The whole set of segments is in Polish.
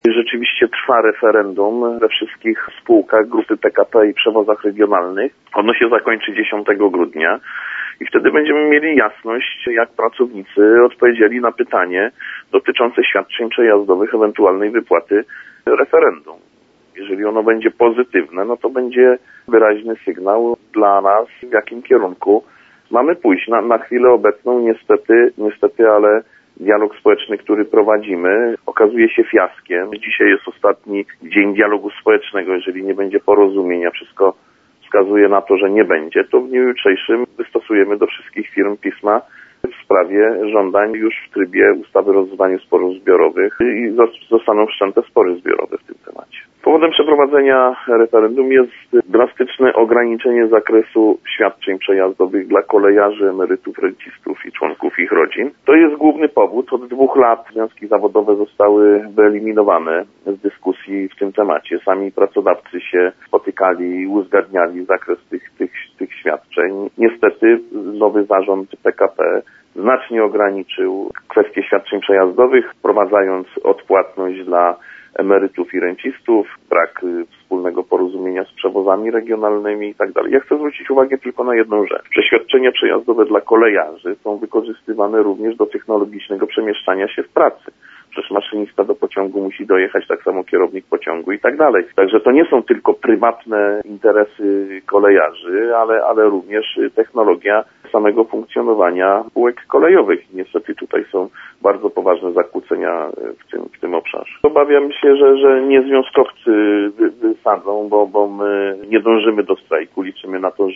Rzeczywiście trwa referendum we wszystkich spółkach grupy PKP i przewozach regionalnych. Ono się zakończy 10 grudnia i wtedy będziemy mieli jasność, jak pracownicy odpowiedzieli na pytanie dotyczące świadczeń przejazdowych, ewentualnej wypłaty referendum. Jeżeli ono będzie pozytywne, no to będzie wyraźny sygnał dla nas, w jakim kierunku mamy pójść. Na chwilę obecną niestety, ale dialog społeczny, który prowadzimy, okazuje się fiaskiem. Dzisiaj jest ostatni dzień dialogu społecznego. Jeżeli nie będzie porozumienia, wszystko wskazuje na to, że nie będzie, to w dniu jutrzejszym wystosujemy do wszystkich firm pisma w sprawie żądań już w trybie ustawy o rozwiązaniu sporów zbiorowych i zostaną wszczęte spory zbiorowe w tym temacie. Powodem przeprowadzenia referendum jest drastyczne ograniczenie zakresu świadczeń przejazdowych dla kolejarzy, emerytów, rencistów i członków ich rodzin. To jest główny powód. Od 2 lat związki zawodowe zostały wyeliminowane z dyskusji w tym temacie. Sami pracodawcy się spotykali i uzgadniali zakres tych świadczeń. Niestety nowy zarząd PKP znacznie ograniczył kwestie świadczeń przejazdowych, wprowadzając odpłatność dla emerytów i rencistów, brak wspólnego porozumienia z przewozami regionalnymi i tak dalej. Ja chcę zwrócić uwagę tylko na jedną rzecz, że świadczenia przejazdowe dla kolejarzy są wykorzystywane również do technologicznego przemieszczania się w pracy. Przecież maszynista do pociągu musi dojechać, tak samo kierownik pociągu i tak dalej. Także to nie są tylko prywatne interesy kolejarzy, ale również technologia samego funkcjonowania spółek kolejowych. Niestety tutaj są bardzo poważne zakłócenia w tym obszarze. Obawiam się, że nie związkowcy wysadzą, bo my nie dążymy do strajku. Liczymy na to,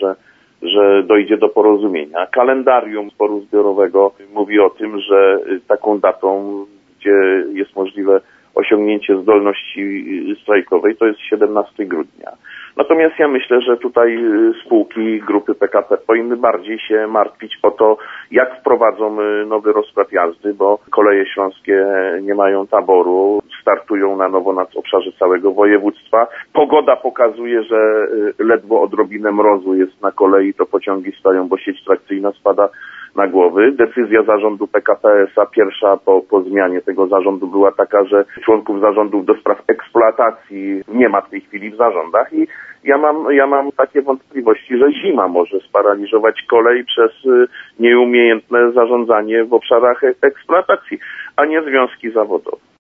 że dojdzie do porozumienia. Kalendarium sporu zbiorowego mówi o tym, że taką datą, gdzie jest możliwe osiągnięcie zdolności strajkowej, to jest 17 grudnia. Natomiast ja myślę, że tutaj spółki grupy PKP powinny bardziej się martwić o to, jak wprowadzą nowy rozkład jazdy, bo koleje śląskie nie mają taboru, startują na nowo na obszarze całego województwa. Pogoda pokazuje, że ledwo odrobinę mrozu jest na kolei, to pociągi stoją, bo sieć trakcyjna spada na głowy. Decyzja zarządu PKP S.A. pierwsza po zmianie tego zarządu była taka, że członków zarządów do spraw eksploatacji nie ma w tej chwili w zarządach i ja mam takie wątpliwości, że zima może sparaliżować kolej przez nieumiejętne zarządzanie w obszarach eksploatacji, a nie związki zawodowe.